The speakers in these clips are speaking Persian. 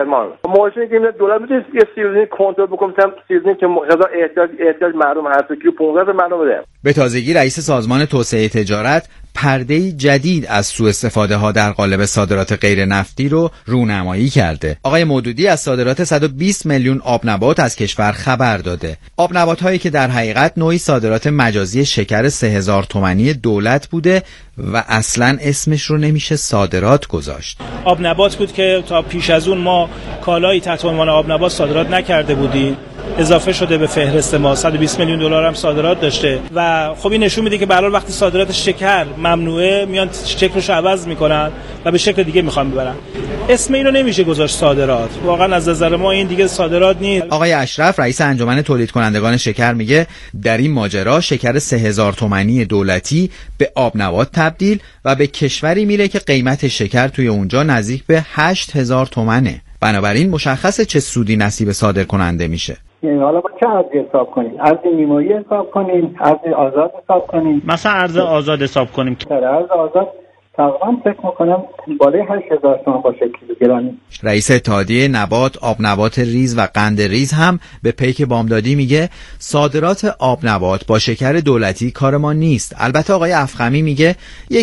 ماشین که دولت میتونه یه سیزنی کنترل بکنه، مثلا سیزنی که مقدار احتیاج مردم هست که 15 مردم بده. به تازگی رئیس سازمان توسعه تجارت پرده‌ای جدید از سوء استفاده ها در قالب صادرات غیر نفتی رو رونمایی کرده. آقای مودودی از صادرات 120 میلیون آب نبات از کشور خبر داده. آب نبات هایی که در حقیقت نوعی صادرات مجازی شکر 3000 تومانی دولت بوده و اصلاً اسمش رو نمیشه صادرات گذاشت. آب نبات بود که تا پیش از اون ما کالایی تحت عنوان آب نبات صادرات نکرده بودیم. اضافه شده به فهرست ما، 120 میلیون دلار هم صادرات داشته و خب این نشون میده که به هر حال وقتی صادرات شکر ممنوعه میان شکلش رو عوض میکنن و به شکل دیگه میخوان ببرن. اسم اینو نمیشه گذاشت صادرات. واقعا از نظر ما این دیگه صادرات نیست. آقای اشرف رئیس انجمن تولید کنندگان شکر میگه در این ماجرا شکر 3000 تومانی دولتی به آب نبات تبدیل و به کشوری میره که قیمت شکر توی اونجا نزدیک به 8000 تومنه. بنابراین مشخصه چه سودی نصیب صادر کننده میشه. یعنی حالا با چه ارزی حساب کنیم؟ ارز نیمایی حساب کنیم؟ ارز آزاد حساب کنیم؟ مثلا ارز آزاد حساب کنیم. ارز آزاد تقریبا فکر میکنم بالای 8000 تومان باشه کیلوگرمی. رئیس اتحادیه نبات، آب نبات ریز و قند ریز هم به پیک بامدادی میگه صادرات آب نبات با شکر دولتی کار ما نیست. البته آقای افخمی میگه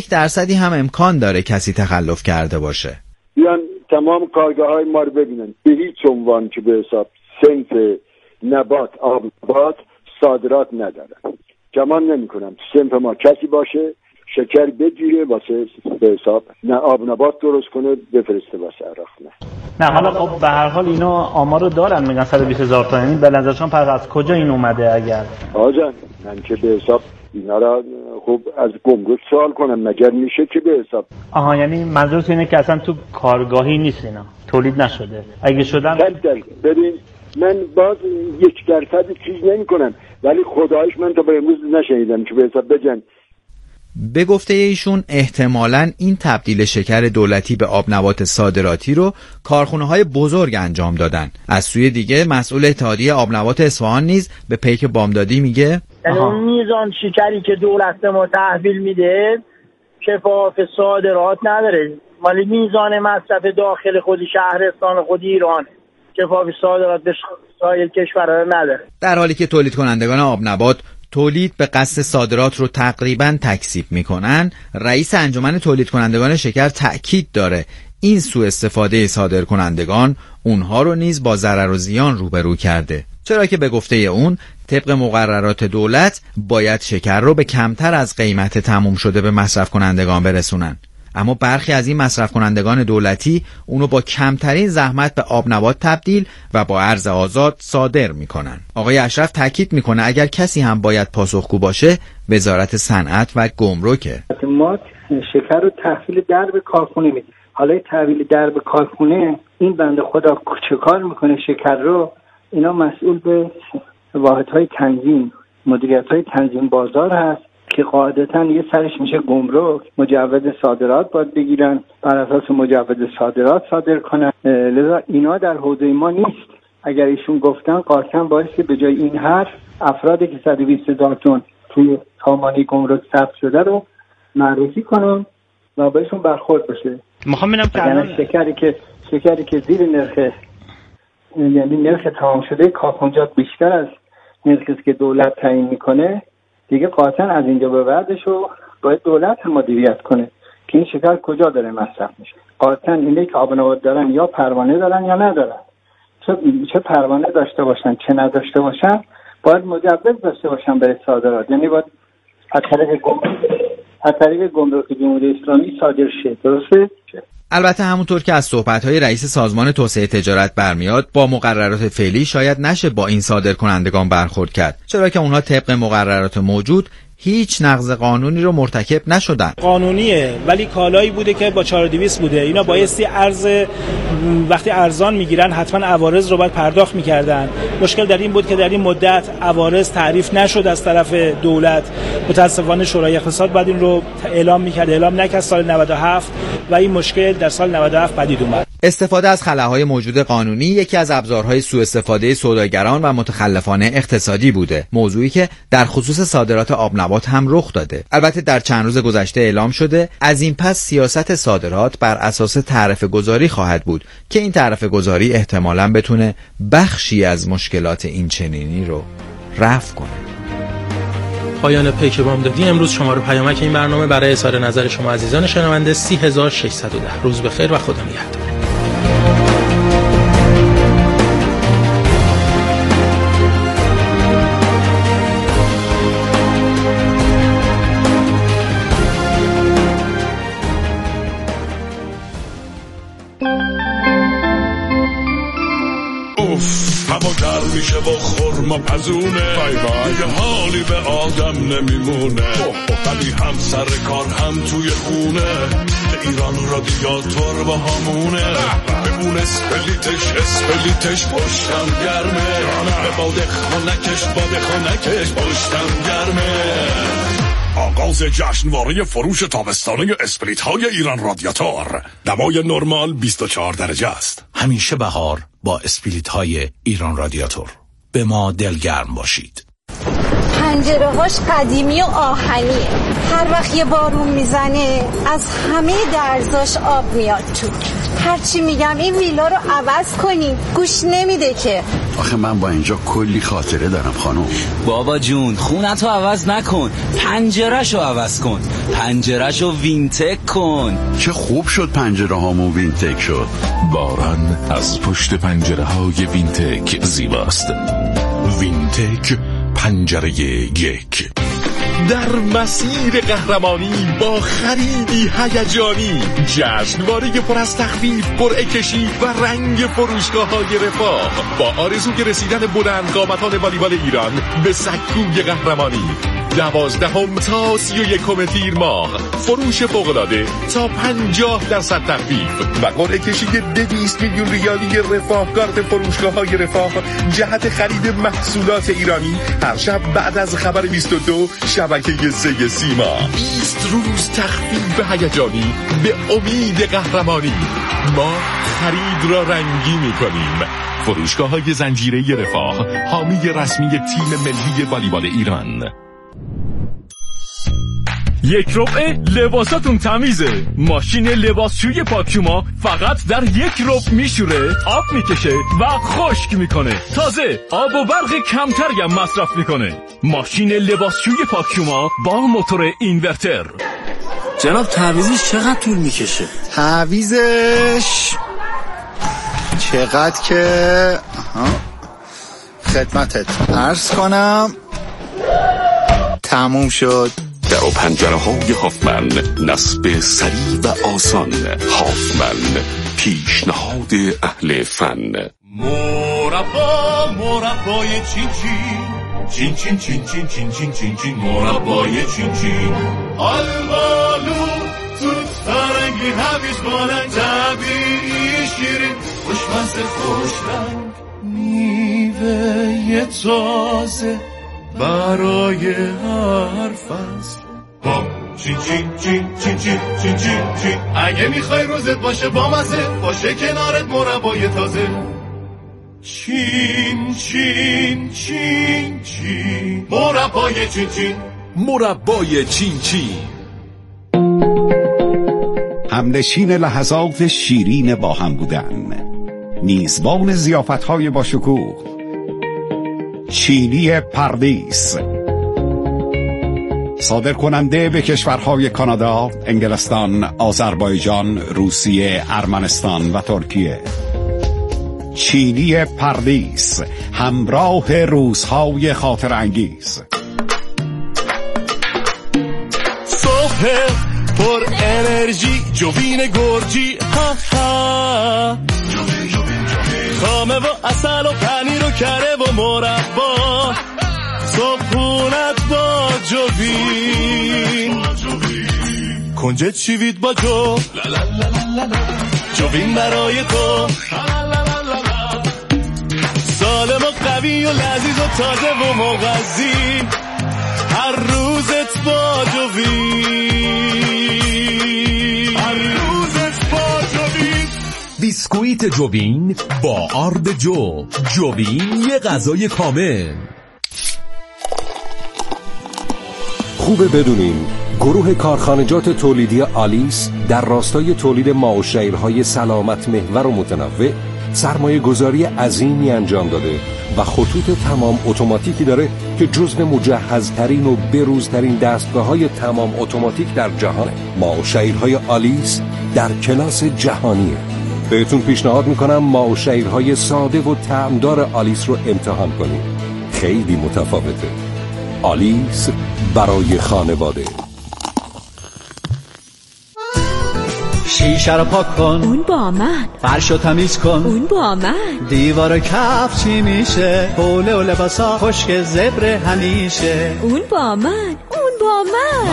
1% هم امکان داره کسی تخلف کرده باشه. بیان تمام کارگاه‌های ما رو ببینن، به هیچ عنوان که به حساب صنف نبات آب نبات صادرات ندارن. گمان نمی‌کنم صنف ما کسی باشه شکر بگیره واسه به حساب نه آب نبات درست کنه بفرسته واسه عراق. نه حالا خب به هر حال اینا آمار رو دارن، میگن 120,000 تا. یعنی به نظرشون پس از کجا این اومده؟ اگر آجان من که به حساب اینا را خب از گمرک سوال کنم مگر میشه که به حساب یعنی منظورت اینه که اصلا تو کارگاهی نیست، اینا تولید نشده. اگه شدن ببین من باز 1% چیز نمی کنم، ولی خدایش من تا به امروز نشنیدم که به حساب بگن. به گفته ایشون احتمالاً این تبدیل شکر دولتی به آب نبات صادراتی رو کارخونه‌های بزرگ انجام دادن. از سوی دیگه مسئول اتحادیه آب نبات اصفهان نیز به پیک بامدادی میگه یعنی اون میزان شکری که دولت ما تحویل میده شفاف صادرات نداره، ولی میزان مصرف داخل خود شهرستان خود ایران شفاف صادرات به سایر کشورها نداره. در حالی که تولید کنندگان آب نبات تولید به قصد صادرات رو تقریباً تکذیب میکنن، رئیس انجمن تولید کنندگان شکر تأکید داره این سوء استفاده صادر کنندگان اونها رو نیز با ضرر و زیان روبرو کرده، چرا که به گفته اون طبق مقررات دولت باید شکر رو به کمتر از قیمت تموم شده به مصرف کنندگان برسونن، اما برخی از این مصرف کنندگان دولتی اونو با کمترین زحمت به آب نبات تبدیل و با ارز آزاد صادر میکنن. آقای اشرف تاکید میکنه اگر کسی هم باید پاسخگو باشه وزارت صنعت و گمرکه. ما شکر رو تحویل درب کارخونه میدیم. حالا تحویل درب کارخونه این بنده خدا چه کار میکنه؟ شکر رو اینا مسئول به واحدهای تنظیم، مدیریت‌های تنظیم بازار هست که قاعدتاً یه سرش میشه گمرک، مجوز صادرات باید بگیرن، بر اساس مجوز صادرات صادر کنن. لذا اینا در حوزه ما نیست. اگر ایشون گفتن قاطعاً باعث که به جای این حرف افرادی که 120,000 تن توی سامانه گمرک ثبت شده رو معرفی کنن و بهشون برخورد بشه. میخوام ببینم که شکری که زیر نرخ، یعنی نرخ تمام شده کارخانجات بیشتر از نرخی که دولت تعیین میکنه، دیگه قاطعا از اینجا به بعدش رو باید دولت مدیریت کنه که این شکر کجا داره مصرف میشه. قاطعا اینه که آب نبات دارن یا پروانه دارن یا ندارن. چه پروانه داشته باشن چه نداشته باشن باید مجوز داشته باشن برای صادرات، یعنی باید از طریق گمرک جمهوری اسلامی صادر شه. درسته؟ البته همونطور که از صحبت‌های رئیس سازمان توسعه تجارت برمیاد با مقررات فعلی شاید نشه با این صادرکنندگان برخورد کرد، چرا که اونها طبق مقررات موجود هیچ نقض قانونی رو مرتکب نشدن. قانونیه ولی کالایی بوده که با 4200 بوده. اینا بایستی وقتی ارزان میگیرن حتما عوارض رو باید پرداخت میکردن. مشکل در این بود که در این مدت عوارض تعریف نشد از طرف دولت. متاسفانه شورای اقتصاد بعد این رو اعلام میکرد، اعلام نکرد سال 97 و این مشکل در سال 97 پدید اومد. استفاده از خلاهای موجود قانونی یکی از ابزارهای سوء استفاده سوداگران و متخلفانه اقتصادی بوده، موضوعی که در خصوص صادرات آبنبات هم رخ داده. البته در چند روز گذشته اعلام شده از این پس سیاست صادرات بر اساس تعرفه گذاری خواهد بود که این تعرفه گذاری احتمالاً بتونه بخشی از مشکلات این چنینی رو رفع کنه. پایان پیک بامدادی امروز. شماره پیامک این برنامه برای اظهار نظر شما عزیزان شنونده 30610. روز بخیر و خدا نگهدار. هوا گرم میشه با خورما پزونه، دیگه حالی به آدم نمیمونه، ولی هم سر کار هم توی خونه، ایران رادیاتور با همونه، بمون اسپلیتش پشتم گرمه، به باد خانکش پشتم گرمه. آغاز جشنواره فروش تابستانه اسپریت های ایران رادیاتور. دمای نرمال 24 درجه است. همیشه بهار با اسپریت های ایران رادیاتور. به ما دلگرم باشید. پنجره‌هاش قدیمی و آهنیه. هر وقت یه بارون میزنه از همه درزاش آب میاد تو. هرچی میگم این ویلا رو عوض کنین گوش نمیده که. آخه من با اینجا کلی خاطره دارم خانم. بابا جون خونتو عوض نکن، پنجره‌شو عوض کن، پنجره‌شو وینتک کن. چه خوب شد پنجره هامون وینتک شد. باران از پشت پنجره های وینتک زیباست. وینتک پنجره یک. در مسیر قهرمانی با خریدی هیجانی، جشنواره پر از تخفیف، قرعه کشی و رنگ فروشگاه‌های رفاه با آرزوی رسیدن بلند قامتان والیبال ایران به سکوی قهرمانی. 12 تا 31 تیر ماه فروش فوق‌العاده تا 50% تخفیف و قرعه کشی 200 میلیون ریالی رفاه کارت فروشگاه‌های رفاه جهت خرید محصولات ایرانی هر شب بعد از خبر 22 شبکه 3 سیما. 20 روز تخفیف هیجانی به امید قهرمانی. ما خرید را رنگی می‌کنیم. فروشگاه‌های زنجیره رفاه، حامی رسمی تیم ملی والیبال ایران. یک ربع لباساتون تمیزه. ماشین لباسشوی پاکشوما فقط در یک ربع میشوره، آب میکشه و خشک میکنه. تازه آب و برق کمتری هم مصرف میکنه. ماشین لباسشوی پاکشوما با موتور اینورتر. جناب تعویضش چقدر طول میکشه؟ تعویضش چقدر که خدمتت عرض کنم تموم شد. در و پنجره های هافمن، نصب سریع و آسان. هافمن، پیشنهاد اهل فن. مربای چین چین مربای چین چین آلبالو توت فرنگی هویج بانن طبیعی شیرین خوشمزه خوش رنگ میوه تازه برای هر فصل. با چین چین چین چین چین چین چین چین اگه میخوای روزت باشه با مزه، باشه کنارت مربای تازه. چین چین چین چین مربای چین چین مربای چین چین. همنشین لحظات شیرین با هم بودن، میزبان ضیافت‌های با شکوه، چینی پردیس، صادر کننده به کشورهای کانادا، انگلستان، آذربایجان، روسیه، ارمنستان و ترکیه. چینی پردیس، همراه روزهای خاطر انگیز. صبح پر انرژی جوین گرجی، ها ها خامه و اصل و پنیر و کره و مربا، صبحونت با جوین، کنجد شیوید با جو، جوین برای تو، سالم و قوی و لذیذ و تازه و مغذی، هر روزت با جوین، هر روزت با جوین. بیسکویت جوین با آرد جوین یه غذای کامل. خوبه بدونین گروه کارخانجات تولیدی آلیس در راستای تولید ماء و شیرهای سلامت محور و متنوع سرمایه گذاری عظیمی انجام داده و خطوط تمام اتوماتیکی داره که جزو مجهزترین و بروزترین دستگاه‌های تمام اتوماتیک در جهانه. ماء و شیرهای آلیس در کلاس جهانیه. بهتون پیشنهاد میکنم ماء و شیرهای ساده و طعمدار آلیس رو امتحان کنید. خیلی متفاوته. آلیس برای خانواده. شیشه رو پاک کن، اون با من. فرش رو تمیز کن، اون با من. دیوار کف چی میشه، حوله و لباسا خشک زبر همیشه. اون با من، اون با من.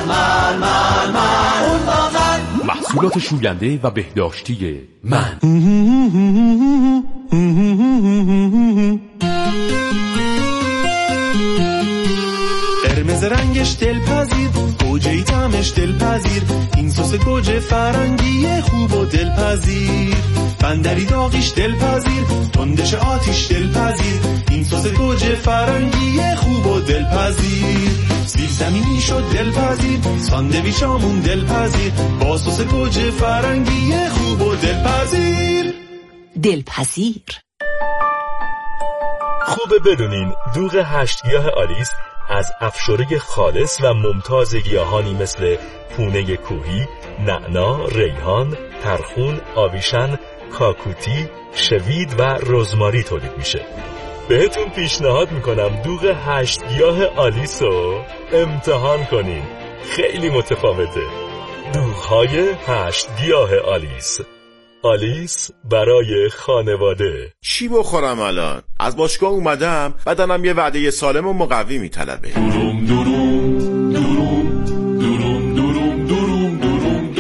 اون با من. محصولات شوینده و بهداشتی من. قرمز رنگش دلپذیر، گوجه‌ای طعمش دلپذیر، این سس گوجه فرنگی خوب و دلپذیر، بندری داغیش دلپذیر، تندش آتیش دلپذیر، این سس گوجه فرنگی خوب و دلپذیر، سیب زمینی شد دلپذیر، ساندویچامون دلپذیر، با سس گوجه فرنگی خوب و دلپذیر. دلپذیر. خوبه بدونین دوغ 8 گیاه آلیس از افشوره خالص و ممتاز گیاهانی مثل پونه کوهی، نعنا، ریحان، ترخون، آویشن، کاکوتی، شوید و رزماری تولید میشه. بهتون پیشنهاد میکنم دوغ 8 گیاه آلیس رو امتحان کنین. خیلی متفاوته. دوغ‌های 8 گیاه آلیس. آلیس برای خانواده. چی بخورم الان؟ از باشگاه اومدم، بدنم یه وعده سالم و مقوی میطلبه. دوروم دوروم دوروم دوروم دوروم دوروم دوروم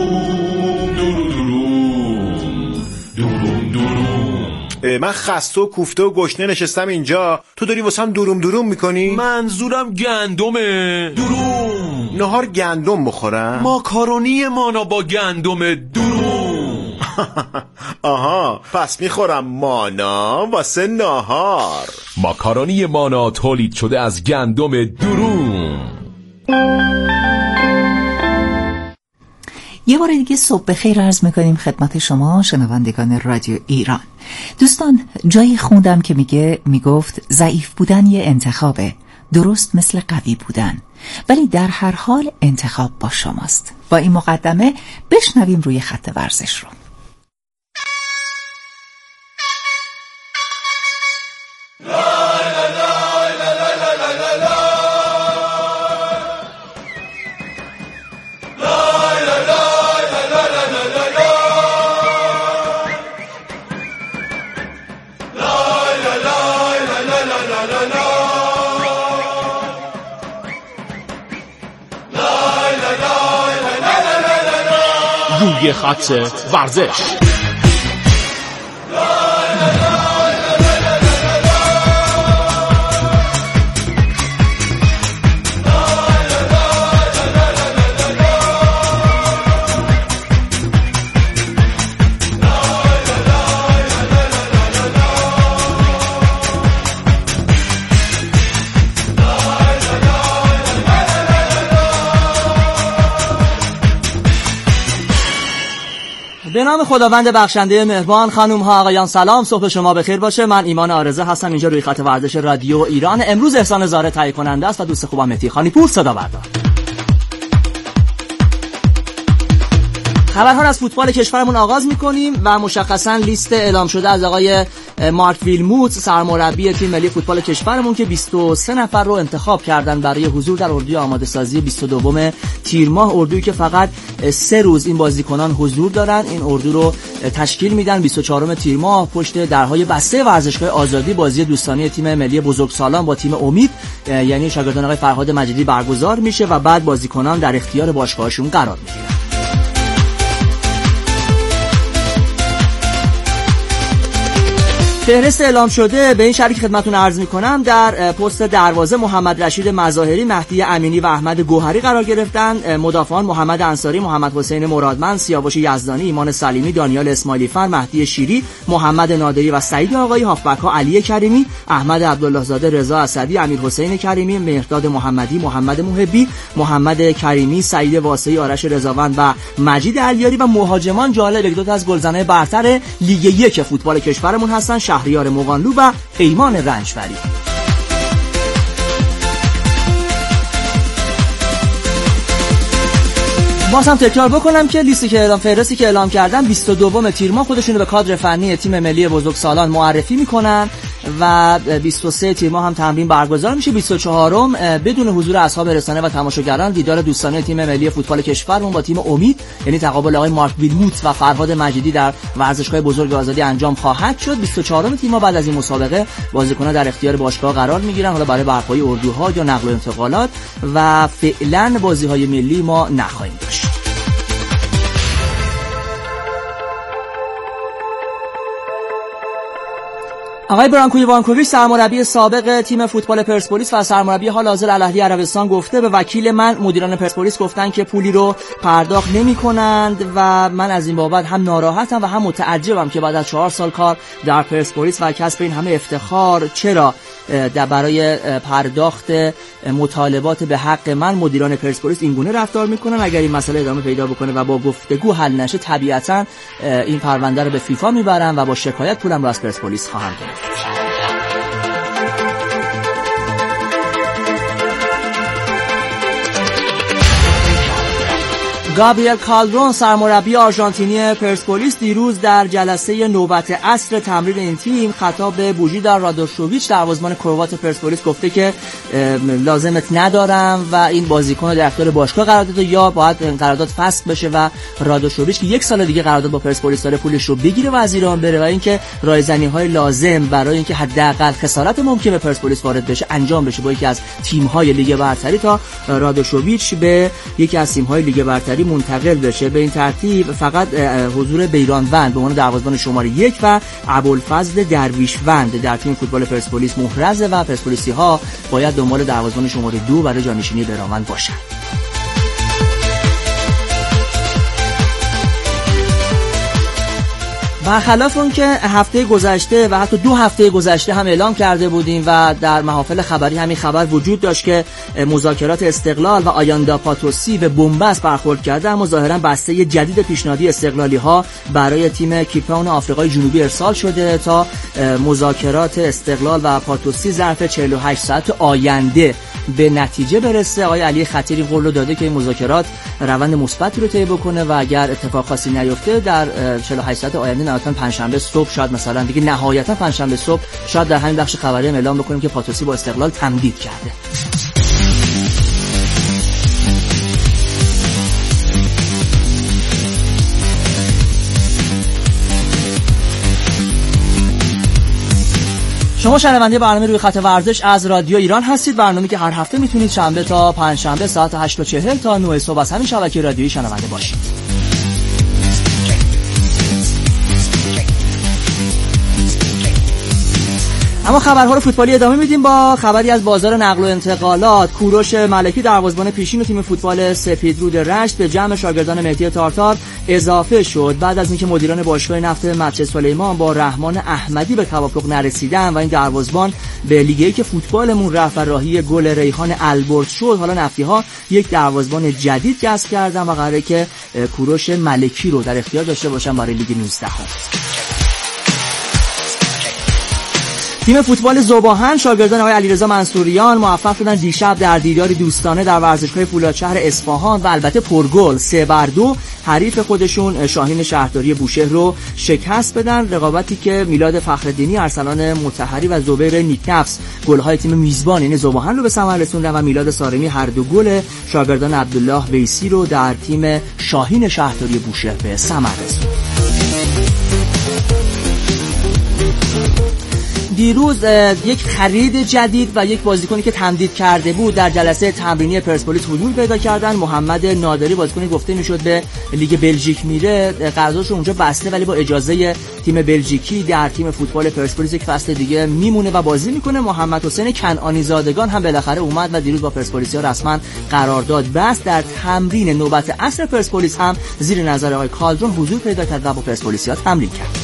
دوروم دوروم. من خسته و کوفته و گشنه نشستم اینجا، تو داری واسم دوروم دوروم میکنی؟ منظورم گندمه. دوروم. نهار گندم بخورم؟ ماکارونی مانا با گندم دوروم. آها، پس میخورم مانا واسه نهار. ماکارونی مانا تولید شده از گندم دوروم. یه بار دیگه صبح بخیر عرض میکنیم خدمت شما شنوندگان رادیو ایران. دوستان، جایی خوندم که میگفت ضعیف بودن یه انتخابه، درست مثل قوی بودن، ولی در هر حال انتخاب با شماست. با این مقدمه بشنویم روی خط ورزش رو. روی خط ورزش. به نام خداوند بخشنده مهربان. خانم ها آقایان سلام، صبح شما بخیر باشه. من ایمان آرزه هستم، اینجا روی خط ورزش رادیو ایران. امروز احسان زاره تهیه کننده است و دوست خوبم مهدی خانی پور صدا بردار. خبرها از فوتبال کشورمون آغاز می‌کنیم و مشخصاً لیست اعلام شده از آقای مارک ویلموت سرمربی تیم ملی فوتبال کشورمون که 23 نفر رو انتخاب کردن برای حضور در اردوی آماده سازی 22 تیر ماه، اردویی که فقط 3 روز این بازیکنان حضور دارن. این اردو رو تشکیل میدن 24 تیر ماه پشت درهای بسته ورزشگاه آزادی بازی دوستانه تیم ملی بزرگسالان با تیم امید، یعنی شاگردان آقای فرهاد مجیدی برگزار میشه و بعد بازیکنان در اختیار باشگاهشون قرار میگیرن. فهرست اعلام شده به این شرایط خدمتتون عرض می‌کنم. در پست دروازه محمد رشید مظاهری، مهدی امینی و احمد گوهری قرار گرفتن. مدافعان محمد انصاری، محمد حسین مرادمند، سیاوش یزدانی، ایمان سلیمی، دانیال اسماعیلی فر، مهدی شیری، محمد نادری و سعید آقایی. هافبک‌ها علی کریمی، احمد عبدالله زاده، رضا اسدی، امیر حسین کریمی، مهرداد محمدی، محمد محبی، محمد کریمی، سعید واسعی، آرش رضاوند و مجید علیاری. و مهاجمان جالب یک دو تا از گلزنای برتر لیگ 1 فوتبال کشورمون هستن، شهریار مغانلو و پیمان رنجبری. باز هم تکرار بکنم که لیستی که فهرستی که اعلام کردم 22 تیر ماه خودشونو به کادر فنی تیم ملی بزرگسالان معرفی میکنن و 23 تیر ماه هم تمرین برگزار میشه. 24م بدون حضور اصحاب رسانه و تماشاگران دیدار دوستانه تیم ملی فوتبال کشورمون با تیم امید، یعنی تقابل آقای مارک ویلموت و فرهاد مجیدی در ورزشگاه بزرگ آزادی انجام خواهد شد. 24م تیر ماه بعد از این مسابقه بازیکن‌ها در اختیار باشگاه قرار میگیرن، حالا برای برپایی اردوها یا نقل و انتقالات، و فعلا بازی‌های ملی ما نخواهیم داشت. آقای برانکو ایوانکوویچ سرمربی سابق تیم فوتبال پرسپولیس و سرمربی حال حاضر الاهلی عربستان گفته به وکیل من مدیران پرسپولیس گفتن که پولی رو پرداخت نمی‌کنند و من از این بابت هم ناراحتم و هم متعجبم که بعد از 4 سال کار در پرسپولیس و کسب این همه افتخار چرا برای پرداخت مطالبات به حق من مدیران پرسپولیس اینگونه رفتار میکنن. اگر این مسئله ادامه پیدا بکنه و با گفتگو حل نشه طبیعتاً این پرونده رو به فیفا میبرم و با شکایت پولم رو از پرسپولیس خواهم گرفت. گابریل کالدرون سرمربی آرژانتینی پرسپولیس دیروز در جلسه نوبت عصر تمرین این تیم خطاب به بوژیدار رادوشوویچ دروازه‌بان کروات پرسپولیس گفته که لازمت ندارم و این بازیکن در اختیار باشگاه قرار داده یا باید قرارداد فسخ بشه و رادوشوویچ که 1 سال دیگه قرارداد با پرسپولیس داره پولش رو بگیره و از ایران بره و اینکه رایزنی‌های لازم برای اینکه حداقل خسارت ممکن به پرسپولیس وارد بشه انجام بشه با یکی از تیم‌های لیگ برتری تا رادوشوویچ به یکی از تیم‌های لیگ برتری منتقل بشه. به این ترتیب فقط حضور بیرانوند به عنوان دروازه‌بان شماره 1 و ابوالفضل درویشوند در تیم فوتبال پرسپولیس محرزه و پرسپولیسی‌ها باید دنبال دروازه‌بان شماره 2 برای جانشینی بیرانوند باشن. برخلاف اون که هفته گذشته و حتی 2 هفته گذشته هم اعلام کرده بودیم و در محافل خبری همین خبر وجود داشت که مذاکرات استقلال و آیاندا پاتوسی به بنبست برخورد کرده، اما ظاهرا بسته جدید پیشنهادی استقلالی ها برای تیم کیپتاون آفریقای جنوبی ارسال شده تا مذاکرات استقلال و پاتوسی ظرف 48 ساعت آینده به نتیجه برسه. آقای علی خطیری قول رو داده که این مذاکرات روند مثبتی رو طی بکنه و اگر اتفاق خاصی نیفته در 48 ساعت آینده نهایتاً پنجشنبه صبح شاید مثلا دیگه نهایتاً پنجشنبه صبح شاید در همین بخش خبری اعلام بکنیم که پاتوسی با استقلال تمدید کرده. شما شنونده برنامه روی خط ورزش از رادیو ایران هستید، برنامه‌ای که هر هفته میتونید شنبه تا پنجشنبه ساعت 8:40 تا 9 صبح از همین شبکه رادیویی شنونده باشید. اما خبرها رو فوتبالی ادامه میدیم با خبری از بازار نقل و انتقالات. کوروش ملکی دروازه‌بان پیشین تیم فوتبال سپیدرود رشت به جمع شاگردان مهدی تارتار اضافه شد بعد از اینکه مدیران باشگاه نفت مسجد سلیمان با رحمان احمدی به توافق نرسیدن و این دروازه‌بان به لیگ 1 فوتبالمون رفت و راهی گل ریحان البرز شد. حالا نفتی‌ها یک دروازه‌بان جدید کسب کردن و قراره که کوروش ملکی رو در اختیار داشته باشن برای لیگ 19. تیم فوتبال ذوباهن شاگردان آقای علیرضا منصوریان موفق شدن دیشب در دیداری دوستانه در ورزشگاه فولادشهر اصفهان و البته پرگل 3-2 حریف خودشون شاهین شهرداری بوشهر رو شکست بدن. رقابتی که میلاد فخرالدینی، ارسلان مطهری و زبیر نیکنفس گل‌های تیم میزبان یعنی ذوباهن رو به ثمر رسوندن و میلاد سارمی هر دو گل شاگردان عبدالله ویسی رو در تیم شاهین شهرداری بوشهر به ثمر رسوند. دیروز یک خرید جدید و یک بازیکنی که تمدید کرده بود در جلسه تمرینی پرسپولیس حضور پیدا کردن. محمد نادری بازیکنی گفته میشد به لیگ بلژیک میره، قراردادش اونجا بسته ولی با اجازه تیم بلژیکی در تیم فوتبال پرسپولیس یک فصل دیگه میمونه و بازی میکنه. محمد حسین کنعانی زادگان هم بالاخره اومد و دیروز با پرسپولیسیا رسما قرارداد بست. در تمرین نوبت عصر پرسپولیس هم زیر نظر آقای کالدرون حضور پیدا کرد و با پرسپولیسیا تمرین کرد.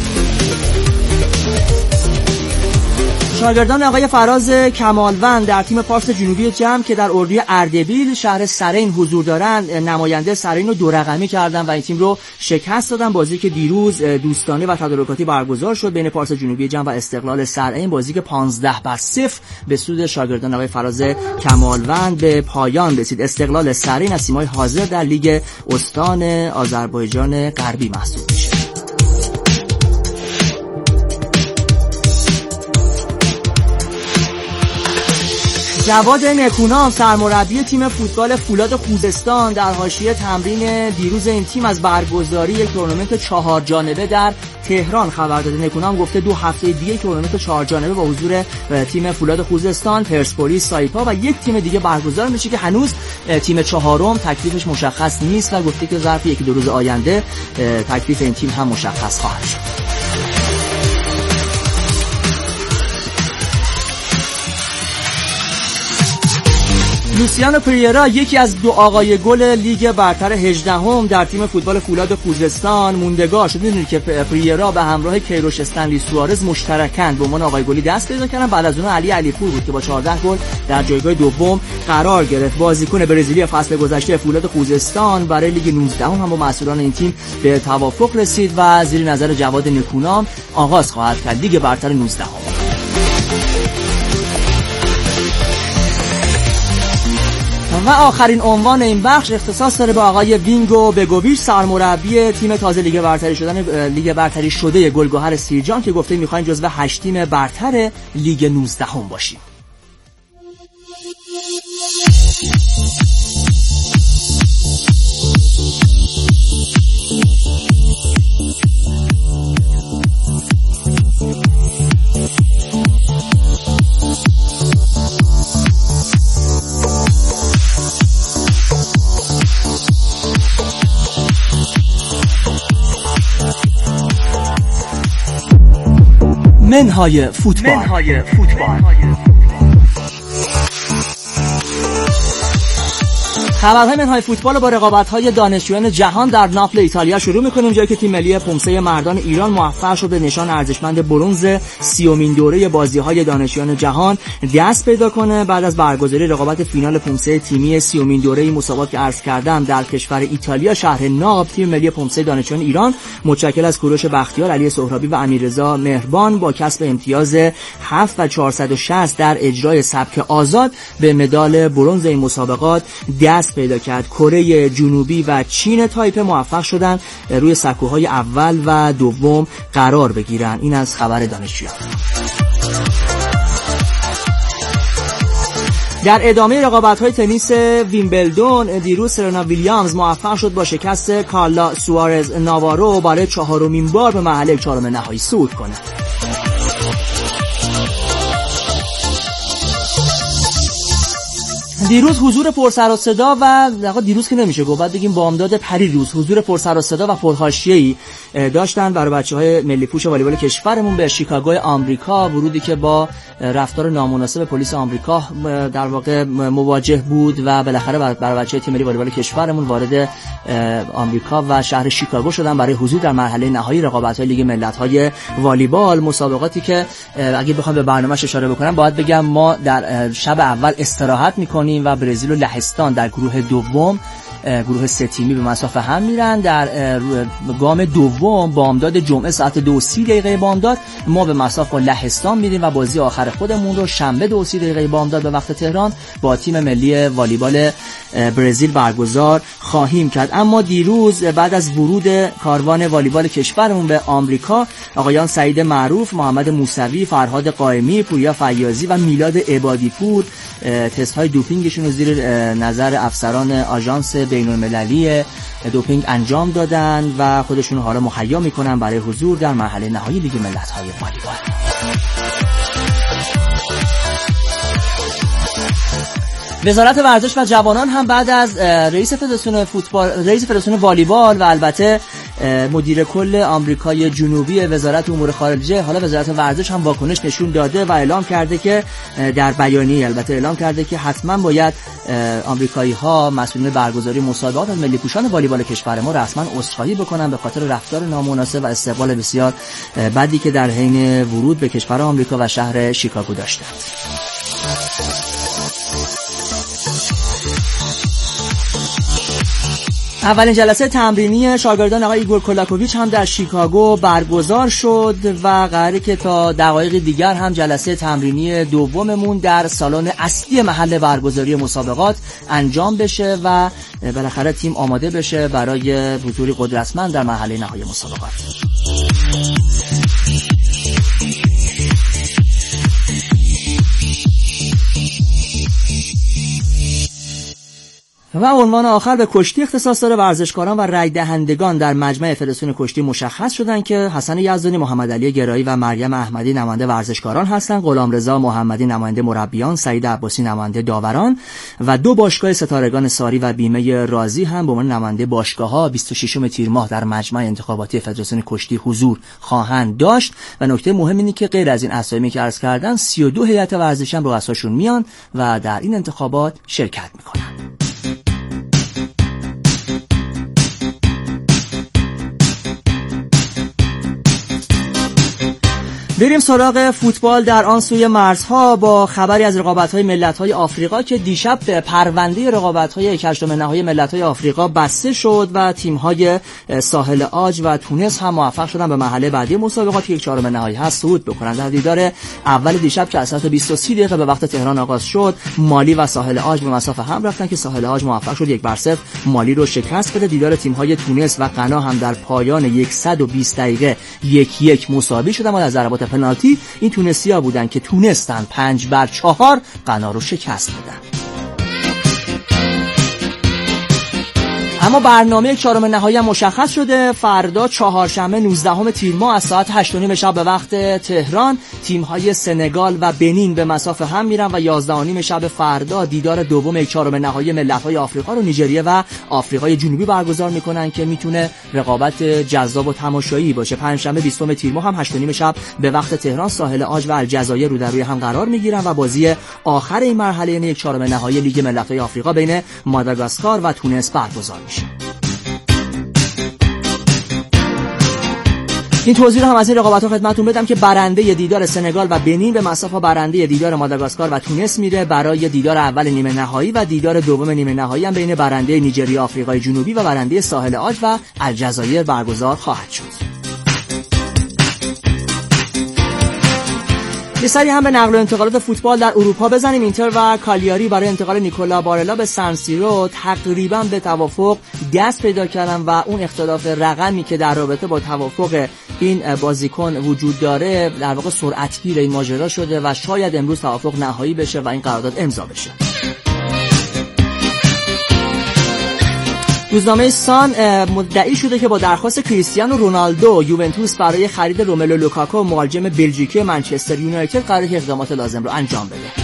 شاگردان آقای فراز کمالوند در تیم پارس جنوبی جمع که در اردوی اردبیل شهر سرین حضور دارند، نماینده سرین رو 2 رقمی کردن و این تیم رو شکست دادن. بازی که دیروز دوستانه و تدارکاتی برگزار شد بین پارس جنوبی جمع و استقلال سرین، بازی که 15-0 به سود شاگردان آقای فراز کمالوند به پایان رسید. استقلال سرین از تیم‌های حاضر در لیگ استان آذربایجان غربی محسوب میشه. جواد نکونام سرمربی تیم فوتبال فولاد خوزستان در حاشیه تمرین دیروز این تیم از برگزاری یک تورنمنت 4 جانبه در تهران خبر داده. نکونام گفته 2 هفته دیگه تورنمنت 4 جانبه با حضور تیم فولاد خوزستان، پرسپولیس، سایپا و یک تیم دیگه برگزار میشه که هنوز تیم 4م تکلیفش مشخص نیست و گفته که ظرف 1-2 روز آینده تکلیف این تیم هم مشخص خواهد شد. لوسیانو پریرا یکی از 2 آقای گل لیگ برتر 18 در تیم فوتبال فولاد خوزستان موندگار شد. میدونید که پریرا به همراه کیروش استنلی سوارز مشترکاً به عنوان آقای گلی دست پیدا کردن. بعد از اون علی علیپور بود که با 14 گل در جایگاه دوم قرار گرفت. بازیکن برزیلی فصل گذشته فولاد خوزستان برای لیگ 19 هم با مسئولان این تیم به توافق رسید و زیر نظر جواد نکونام آغاز خواهد کرد لیگ برتر 19. و آخرین عنوان این بخش اختصاص داره به آقای وینگو بگوویچ سرمربی تیم تازه لیگ برتری شده گلگهر سیرجان که گفته می‌خوایم جزو 8 تیم برتر لیگ 19 باشیم. منهای فوتبال. خبرهای منهای فوتبال رو با رقابت‌های دانشجویان جهان در ناپل ایتالیا شروع می‌کنیم، جایی که تیم ملی پومسه مردان ایران موفق شد به نشان ارزشمند برنز 30مین دوره بازی‌های دانشجویان جهان دست پیدا کنه. بعد از برگزاری رقابت فینال پومسه تیمی 30مین دوره مسابقات که عرض کردم در کشور ایتالیا شهر ناب، تیم ملی پومسه دانشجویان ایران متشکل از کوروش بختیار، علی سهرابی و امیررضا مهربان با کسب امتیاز 7 و 460 در اجرای سبک آزاد به مدال برنز این مسابقات دست پیدا کرد. کره جنوبی و چین تایپه موفق شدن روی سکوهای اول و دوم قرار بگیرن. این از خبر دانشجویان. در ادامه رقابت‌های تنیس ویمبلدون دیروز سرنا ویلیامز موفق شد با شکست کارلا سوارز ناوارو برای 4مین بار به مرحله 4 نهایی صعود کنه. دیروز حضور پرسر و صدا و دیروز که نمیشه گفت، بعد بگیم بامداد پریروز حضور پرسر و صدا و پرحاشیه‌ای داشتن برای بچه‌های ملی پوش والیبال کشورمون به شیکاگو آمریکا. ورودی که با رفتار نامناسب پلیس آمریکا در واقع مواجه بود و بالاخره برای بچه‌های تیم ملی والیبال کشورمون وارد آمریکا و شهر شیکاگو شدن برای حضور در مرحله نهایی رقابت‌های لیگ ملت‌های والیبال. مسابقاتی که اگه بخوام به برنامه‌اش اشاره بکنم باید بگم ما در شب اول استراحت می‌کنیم و برزیل و لهستان در گروه دوم، گروه 3 تیمی به مسافه هم میرن. در گام دوم بامداد جمعه ساعت 2:30 بامداد ما به مسافه با لهستان میریم و بازی آخر خودمون رو شنبه 2:30 بامداد به وقت تهران با تیم ملی والیبال برزیل برگزار خواهیم کرد. اما دیروز بعد از ورود کاروان والیبال کشورمون به آمریکا، آقایان سعید معروف، محمد موسوی، فرهاد قائمی، پویا فیاضی و میلاد عبادی پور تست های دوپینگشون رو زیر نظر افسران آژانس بین‌المللی دوپینگ انجام دادن و خودشون حالا مهیا میکنن برای حضور در مرحله نهایی لیگ ملت‌های والیبال. وزارت ورزش و جوانان هم بعد از رئیس فدراسیون والیبال و البته مدیر کل آمریکای جنوبی وزارت امور خارجه، حالا وزارت ورزش هم واکنش نشون داده و اعلام کرده که در بیانیه البته اعلام کرده که حتما باید آمریکایی‌ها مسئولین برگزاری مسابقات از ملی پوشان والیبال کشور ما رسما عذرخواهی بکنن به خاطر رفتار نامناسب و استقبال بسیار بدی که در حین ورود به کشور آمریکا و شهر شیکاگو داشتند. اولین جلسه تمرینی شاگردان آقای ایگور کولاکوویچ هم در شیکاگو برگزار شد و قراره که تا دقایق دیگر هم جلسه تمرینی دوممون در سالن اصلی محل برگزاری مسابقات انجام بشه و بالاخره تیم آماده بشه برای حضور قدرتمند در مرحله نهایی مسابقات. و عنوان آخر به کشتی اختصاص داره. ورزشکاران و رای دهندگان در مجمع فدراسیون کشتی مشخص شدن که حسن یزدانی، محمد علی گرایی و مریم احمدی نماینده ورزشکاران هستند، غلامرضا محمدی نماینده مربیان، سعید عباسی نماینده داوران و دو باشگاه ستارگان ساری و بیمه رازی هم به عنوان نماینده باشگاه‌ها 26 تیر ماه در مجمع انتخاباتی فدراسیون کشتی حضور خواهند داشت. و نکته مهم اینه که غیر از این اسامی که عرض کردن 32 هیئت ورزشی هم رؤساشون میان و در این انتخابات شرکت میکنن. بریم سراغ فوتبال در آن سوی مرزها با خبری از رقابت‌های ملت‌های آفریقا که دیشب به پرونده رقابت‌های 8 نهایی ملت‌های آفریقا بسته شد و تیم‌های ساحل عاج و تونس هم موفق شدن به مرحله بعدی مسابقات که 4 نهایی هست صعود بکنند. در دیدار اول دیشب که از ساعت 20:30 دقیقه به وقت تهران آغاز شد، مالی و ساحل عاج به مسافه هم رفتن که ساحل عاج موفق شد 1-0 مالی رو شکست بده. دیدار تیم‌های تونس و غنا هم در پایان 120 دقیقه 1-1 مساوی شدن و از ضربات پنالتی این تونسی‌ها بودن که تونستن 5-4 غنا رو شکست بدن. اما برنامه 4 نهایی هم مشخص شده. فردا چهارشنبه 19 تیر ماه از ساعت 8:30 شب به وقت تهران تیم‌های سنگال و بنین به مسافه هم میرن و 11:30 شب فردا دیدار دوم 4 نهایی ملت‌های آفریقا رو نیجریه و آفریقای جنوبی برگزار میکنن که میتونه رقابت جذاب و تماشایی باشه. پنجشنبه 20 تیر ماه هم 8:30 شب به وقت تهران ساحل عاج و الجزایر رو در روی هم قرار میگیرن و بازی آخر این مرحله یعنی 4 نهایی لیگ ملت‌های آفریقا بین ماداگاسکار و تونس برگزار میشه. این توضیح رو هم از این رقابت‌ها خدمتتون بدم که برنده دیدار سنگال و بنین به مسافه برنده دیدار ماداگاسکار و تونس میره برای دیدار اول نیمه نهایی و دیدار دوم نیمه نهایی هم بین برنده نیجریه آفریقای جنوبی و برنده ساحل عاج و الجزایر برگزار خواهد شد. یه سری هم به نقل و انتقالات فوتبال در اروپا بزنیم. اینتر و کالیاری برای انتقال نیکولا بارلا به سن سیرو تقریبا به توافق دست پیدا کردن و اون اختلاف رقمی که در رابطه با توافق این بازیکن وجود داره در واقع سرعتگیر این ماجرا شده و شاید امروز توافق نهایی بشه و این قرارداد امضا بشه. روزنامه سان مدعی شده که با درخواست کریستیانو رونالدو یوونتوس برای خرید روملو لوکاکو مهاجم بلژیکی منچستر یونایتد قراره اقدامات لازم رو انجام بده.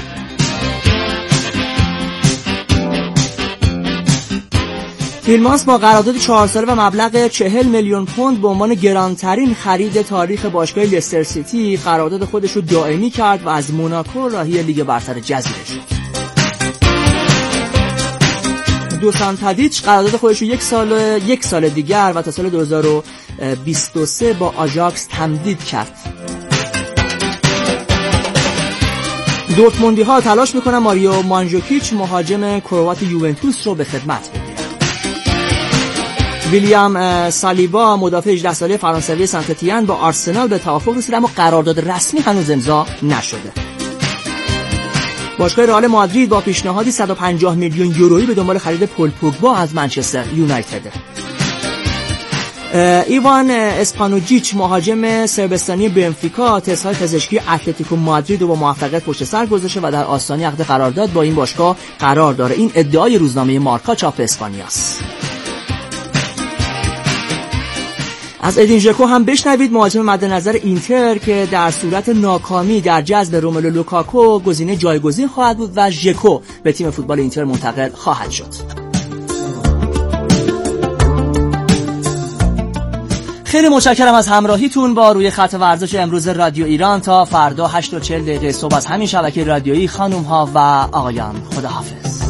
تیلمانس با قرارداد 4 ساله و مبلغ 40 میلیون پوند به عنوان گرانترین خرید تاریخ باشگاه لستر سیتی قرارداد خودش رو دائمی کرد و از موناکو راهی لیگ برتر جزیره شد. دوسان تادیچ قرارداد خودش رو یک سال دیگر و تا سال 2023 با آژاکس تمدید کرد. دورتموندی ها تلاش میکنن ماریو مانجوکیچ مهاجم کروات یوونتوس رو به خدمت بگیرن. ویلیام سالیبا مدافع 18 ساله فرانسوی سنت تیان با آرسنال به توافق رسید اما قرارداد رسمی هنوز امضا نشده. باشگاه رئال مادرید با پیشنهادی 150 میلیون یورویی به دنبال خرید پول پوگبا از منچستر یونایتد. ایوان اسپانوجیچ مهاجم سربستانی بنفیکا تست‌های پزشکی اتلتیکو مادرید رو با موفقیت پشت سر گذاشته و در آستانه عقد قرارداد با این باشگاه قرار داره. این ادعای روزنامه مارکا چاپ اسپانیاست. از ادین ژکو هم بشنوید، مهاجم مد نظر اینتر که در صورت ناکامی در جذب روملو لوکاکو گزینه جایگزین خواهد بود و ژکو به تیم فوتبال اینتر منتقل خواهد شد. خیلی متشکرم از همراهیتون با روی خط ورزش امروز رادیو ایران. تا فردا 8:40 صبح از همین شبکه رادیویی، خانم ها و آقایان، خداحافظ.